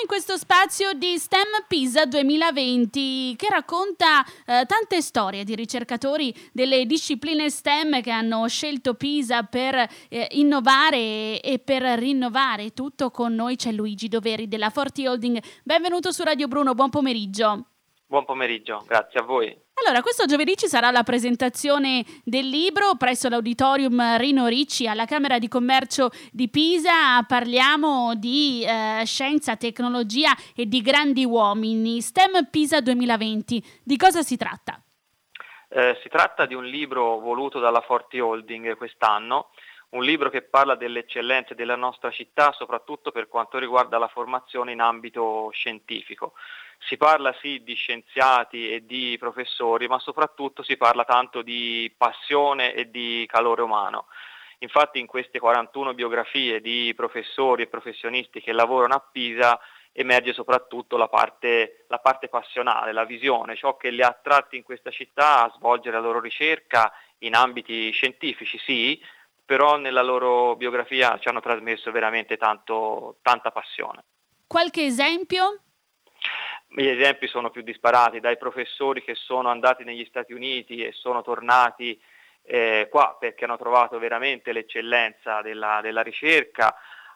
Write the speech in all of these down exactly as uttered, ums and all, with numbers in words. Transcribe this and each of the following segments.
questo spazio di STEM Pisa duemilaventi che racconta eh, tante storie di ricercatori delle discipline STEM che hanno scelto Pisa per eh, innovare e, e per rinnovare tutto. Con noi c'è Luigi Doveri della Forti Holding. Benvenuto su Radio Bruno, buon pomeriggio. Buon pomeriggio, grazie a voi. Allora, questo giovedì ci sarà la presentazione del libro presso l'Auditorium Rino Ricci alla Camera di Commercio di Pisa. Parliamo di eh, scienza, tecnologia e di grandi uomini. STEM Pisa duemilaventi. Di cosa si tratta? Eh, si tratta di un libro voluto dalla Forti Holding quest'anno, un libro che parla delle eccellenze della nostra città, soprattutto per quanto riguarda la formazione in ambito scientifico. Si parla sì di scienziati e di professori, ma soprattutto si parla tanto di passione e di calore umano. Infatti in queste quarantuno biografie di professori e professionisti che lavorano a Pisa emerge soprattutto la parte, la parte passionale, la visione, ciò che li ha attratti in questa città a svolgere la loro ricerca in ambiti scientifici, sì, però nella loro biografia ci hanno trasmesso veramente tanto, tanta passione. Qualche esempio? Gli esempi sono più disparati, dai professori che sono andati negli Stati Uniti e sono tornati eh, qua perché hanno trovato veramente l'eccellenza della, della ricerca,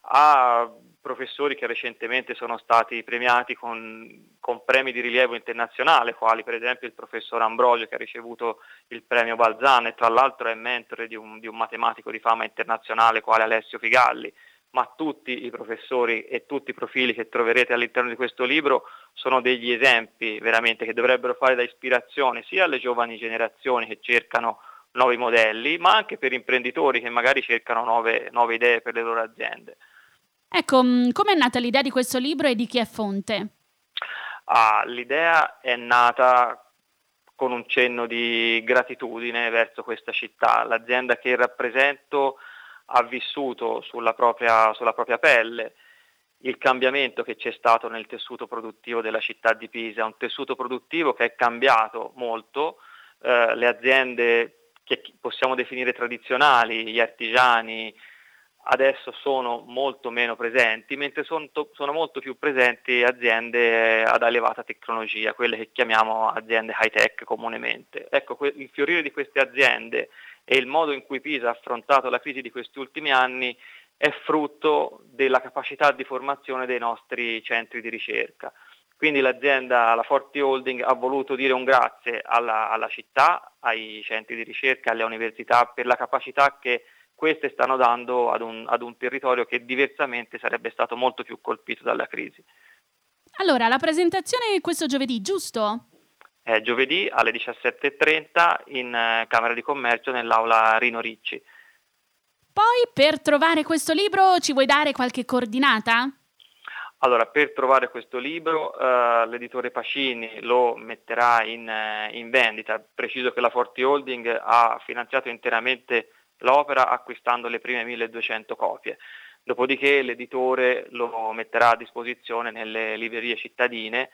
a professori che recentemente sono stati premiati con, con premi di rilievo internazionale, quali per esempio il professor Ambrogio che ha ricevuto il premio Balzano e tra l'altro è mentore di un, di un matematico di fama internazionale quale Alessio Figalli. Ma tutti i professori e tutti i profili che troverete all'interno di questo libro sono degli esempi veramente che dovrebbero fare da ispirazione sia alle giovani generazioni che cercano nuovi modelli, ma anche per imprenditori che magari cercano nuove, nuove idee per le loro aziende. Ecco, come è nata l'idea di questo libro e di chi è fonte? Ah, l'idea è nata con un cenno di gratitudine verso questa città. L'azienda che rappresento ha vissuto sulla propria, sulla propria pelle il cambiamento che c'è stato nel tessuto produttivo della città di Pisa, un tessuto produttivo che è cambiato molto, eh, le aziende che possiamo definire tradizionali, gli artigiani, adesso sono molto meno presenti, mentre sono, sono molto più presenti aziende ad elevata tecnologia, quelle che chiamiamo aziende high tech comunemente. Ecco, il fiorire di queste aziende e il modo in cui Pisa ha affrontato la crisi di questi ultimi anni è frutto della capacità di formazione dei nostri centri di ricerca. Quindi l'azienda, la Forti Holding, ha voluto dire un grazie alla, alla città, ai centri di ricerca, alle università per la capacità che queste stanno dando ad un, ad un territorio che diversamente sarebbe stato molto più colpito dalla crisi. Allora, la presentazione è questo giovedì, giusto? È giovedì alle diciassette e trenta in eh, Camera di Commercio nell'aula Rino Ricci. Poi per trovare questo libro ci vuoi dare qualche coordinata? Allora, per trovare questo libro eh, l'editore Pacini lo metterà in, eh, in vendita. Preciso che la Forti Holding ha finanziato interamente l'opera acquistando le prime milleduecento copie. Dopodiché l'editore lo metterà a disposizione nelle librerie cittadine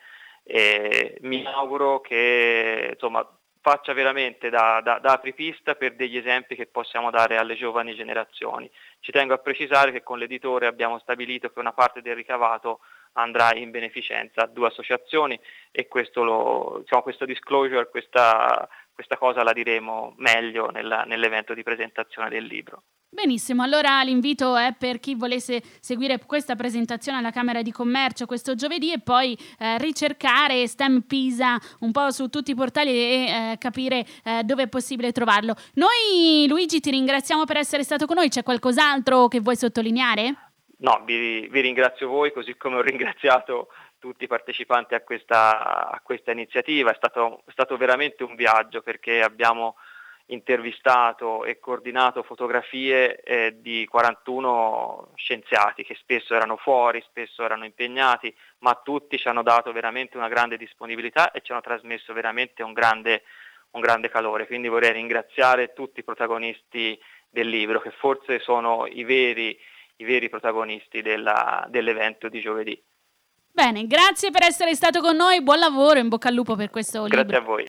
e mi auguro che insomma faccia veramente da, da, da apripista per degli esempi che possiamo dare alle giovani generazioni. Ci tengo a precisare che con l'editore abbiamo stabilito che una parte del ricavato andrà in beneficenza a due associazioni e questo, lo, diciamo, questo disclosure, questa, questa cosa la diremo meglio nella, nell'evento di presentazione del libro. Benissimo, allora l'invito è per chi volesse seguire questa presentazione alla Camera di Commercio questo giovedì e poi eh, ricercare STEM Pisa un po' su tutti i portali e eh, capire eh, dove è possibile trovarlo. Noi, Luigi, ti ringraziamo per essere stato con noi. C'è qualcos'altro che vuoi sottolineare? No, vi, vi ringrazio voi, così come ho ringraziato tutti i partecipanti a questa, a questa iniziativa. È stato, è stato veramente un viaggio perché abbiamo intervistato e coordinato fotografie eh, di quarantuno scienziati che spesso erano fuori, spesso erano impegnati, ma tutti ci hanno dato veramente una grande disponibilità e ci hanno trasmesso veramente un grande, un grande calore. Quindi vorrei ringraziare tutti i protagonisti del libro, che forse sono i veri, i veri protagonisti della, dell'evento di giovedì. Bene, grazie per essere stato con noi, buon lavoro, in bocca al lupo per questo libro. Grazie a voi.